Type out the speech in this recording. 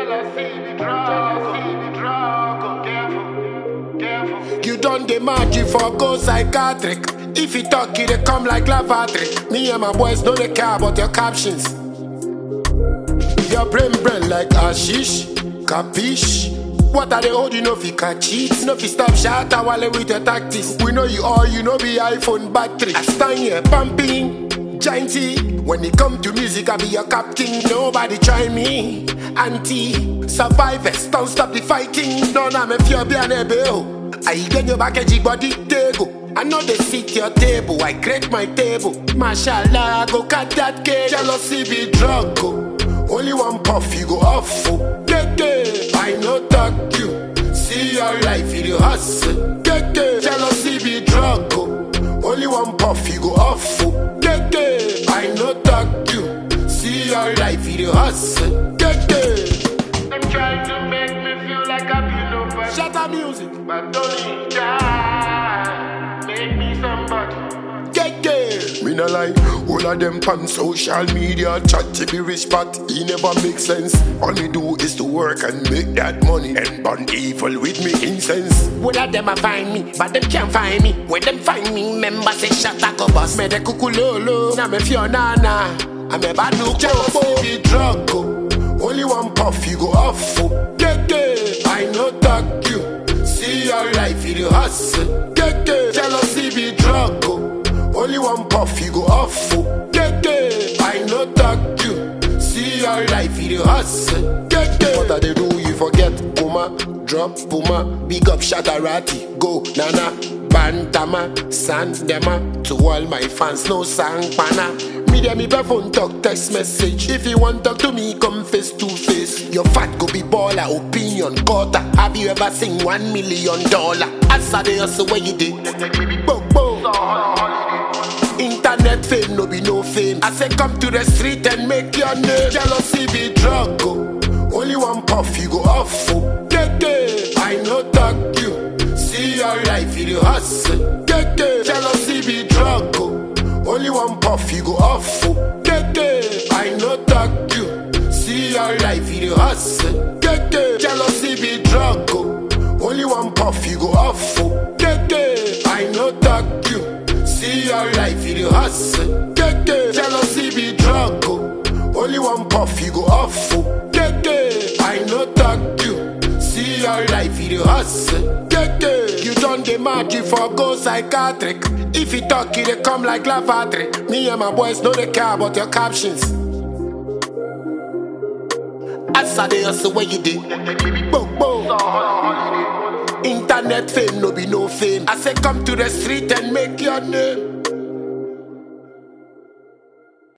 You done the magic for go psychiatric. If you talk, it they come like lavatory. Me and my boys know they care about your captions. Your brain like hashish, capiche. What are they holding? No fi catch cheats, no fi stop shot while with your tactics. We know you all, you know be iPhone battery. I stand here pumping, gianty. When it come to music, I be your captain. Nobody try me, anti-survivors. Don't stop the fighting. Don't have me fear be an ebeo. I get your package body tego. I know they sit your table. I create my table. Mashallah, go cut that cake. Jealousy be drug. Only one puff, you go off. I know talk you. See your life, you hustle. Jealousy be drug. Only one puff, you go off. I know talk you. See your life, you hustle. Them try to make me feel like I be nobody. Shut up music. But don't die. Make me somebody. Me no lie, all of them pan social media chat to be rich, but he never make sense. All me do is to work and make that money and burn evil with me incense. All of them a find me, but them can't find me. When them find me, members say shut up, go bust. Me de kukulolo, na me Fiona, I'm a bad look. Jealousy be drug, only one puff you go off. I know talk you, see your life you hustle. Jealousy be drug, only one puff you go off. I know talk you, see your life you hustle. What are they do? You forget Puma, drop Puma, big up Shatarati, go Nana, Bantama, Sandema. To all my fans, no sang pana. Me dem me phone talk text message. If you want talk to me, come face to face. Your fat go be baller, opinion quarter. Have you ever seen $1 million? As I hustle where you did. Internet fame no be no fame. I say come to the street and make your name. Jealousy be drug. Only one puff you go off. I know talk you. See your life you hustle. Jealousy be drug. Only one puff you go off. I know talk you. See your life you hustle. Jealousy be drug. Only one puff you go off. I know talk you. See your life you hustle. Jealousy be drug. Only one puff you go off. I know talk you. See your life you hustle. You done the magic for go psychiatric. If you talk, it they come like lavatory. Me and my boys know they care about your captions. As I hustle where you did. Internet fame no be no fame. I say come to the street and make your name.